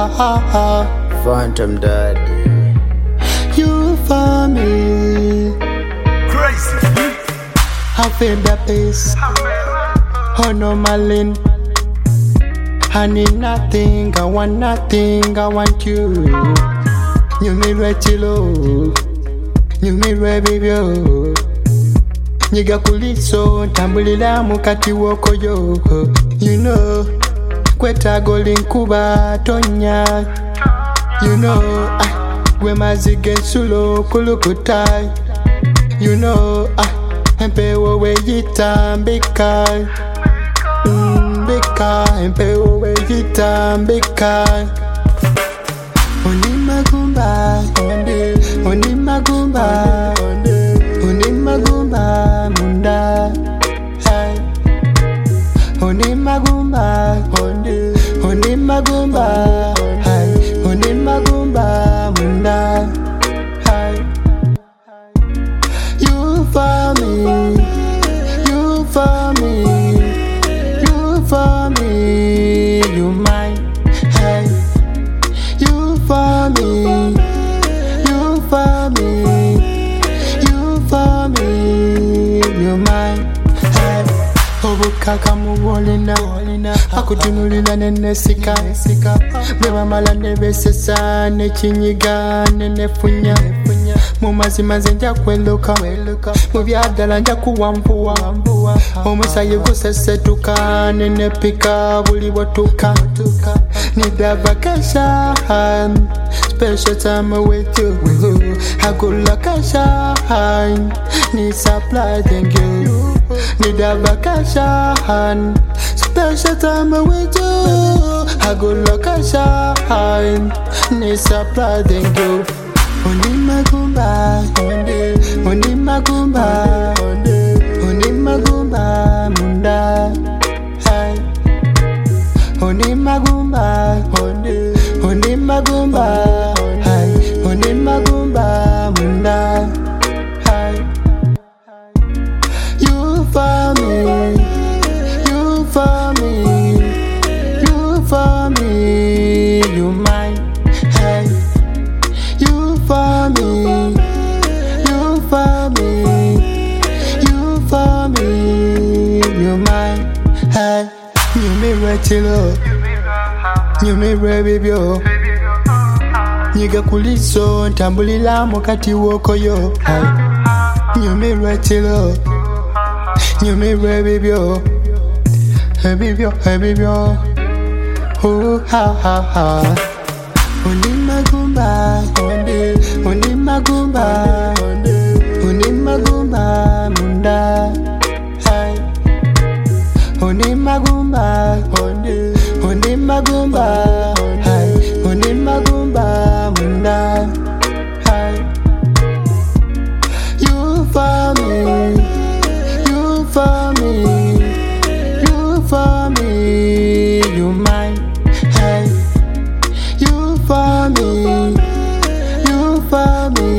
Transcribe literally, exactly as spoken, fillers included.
Phantom Dad. You for me. Crazy. I feel the pace. Oh no, Malin. I need nothing, I want nothing, I want you. You me retilo. You me rebibyo. Nyiga kuliso, tambulila mukati woko yo. You know, kweta golden kuba tonya. You know, ah, we mazige sulo kulukutai. You know, ah, empewo we yita mbika. Mbika, empewo we yita mbika. Oni magumba, oni magumba, oni magumba munda. Oni magumba, oni magumba, oni magumba munda. You for me, you for me, you for me, you mine. Hey, you for me, you for me, you for me, you mine. Hey, obukaka muwolina, akutunulila nenesika, beba mala nebesesa, nechinyiga, nenefunya. Mumazima nja kweluka, mubyadala nja kuwambuwa. Omusayi gusesetuka, nenepika buli bwotuka. Need a vacation, special time with you. A good location, need supply, thank you. Need a vacation, special time with you. A good location, need supply, thank you. Oni magumba, oni magumba, oni magumba munda. Oni magumba, oni magumba, oni magumba munda. You for me, you for me, you for me, you mine. Hey, you for me, you for me, you for me, you mine. Hey, you me retilo, you me rebibyo. Nyiga kuliso, tambulila mukati woko yo. Hey, you me retilo, you me rebibyo. Hebibyo, hebibyo. Oh ha ha ha. Oni magumba, oni magumba, oni magumba munda. Oni magumba, oni magumba, oni magumba munda. You for me, you for me, you for me, you mine. Hey, you for me, you for me.